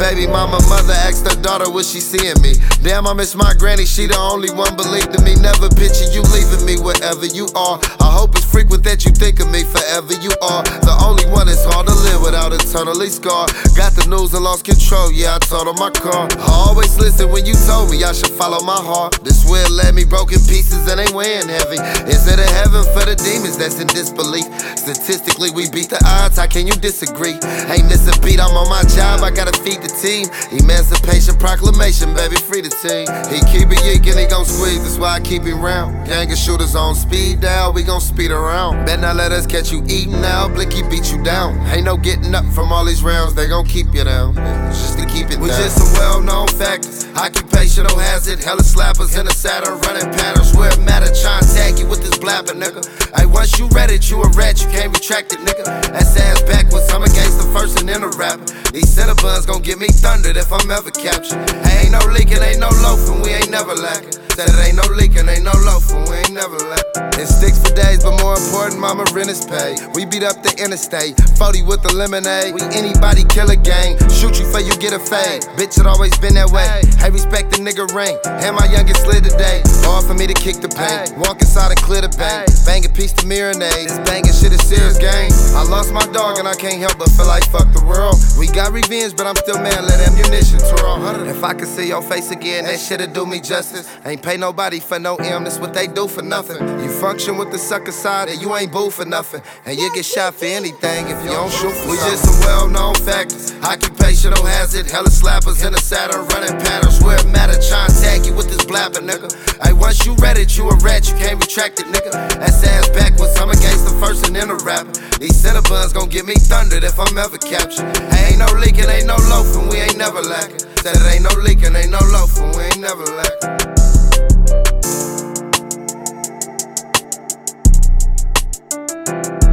baby mama mother asked her daughter, was she seeing me? Damn, I miss my granny, she the only one believed in me. Never picture you leaving me wherever you are. I hope it's frequent that you think of me forever. You are the only one that's hard to live without eternally scarred. Got the news and lost control, yeah, I totaled my car. I always listen when you told me I should follow my heart. This will let me broken pieces and ain't weighing heavy. Is it a heaven for the demons that's in disbelief? Statistically, we beat the odds, how can you disagree? Ain't miss a beat, I'm on my job, I gotta feed the team. Emancipation proclamation, baby, free the team. He keep it yeeking, he gon' squeeze, that's why I keep him round. Gang of shooters on speed dial, we gon' speed around. Bet not let us catch you eating now, Blicky beat you down. Ain't no getting up from all these rounds, they gon' keep you down. Just to keep it down. We just some well-known factors. Occupational hazard, hella slappers in the saddle, running patterns where it matter. Tryin' tag you with this blabber, nigga. Hey, once you read it, you a rat, you can't retract it, nigga. That's ass backwards, I'm against the first and then a rapper. These Cinnabons gon' give me thundered if I'm ever captured. Hey, ain't no leaking, ain't no loafing, we ain't never lacking. Said it ain't no leaking, ain't no loafing, we ain't never lacking. It sticks for days, but more important, mama rent is paid. We beat up the interstate, 40 with the lemonade. We anybody killer gang, shoot you for you get a fade. Bitch, it always been that way. Hey, respect the nigga ring, and my youngest slid today. Hard for me to kick the paint, walk inside and clear the bank. Bang a piece to marinade, this banging shit is serious game. I lost my dog and I can't help but feel like fuck the world. We got revenge, but I'm still mad, let ammunition twirl. If I could see your face again, that shit'd do me justice. Ain't pay nobody for no M, that's what they do for nothing. You function with the sucker side and you ain't boo for nothing. And you get shot for anything if you don't shoot for we something. Just some well-known factors. Occupational hazard, hella slappers in the saddle, running patterns where it matter. Tryin' tag you with this blabber, nigga. Hey, once you read it, you a rat, you can't retract it, nigga. That's ass backwards, I'm against the first and then a rapper. These Cinnabons gon' give me thundered if I'm ever captured. Hey, ain't no leaking, ain't no loafing, we ain't never lacking. Said it ain't no leaking, ain't no loafing, we ain't never lacking.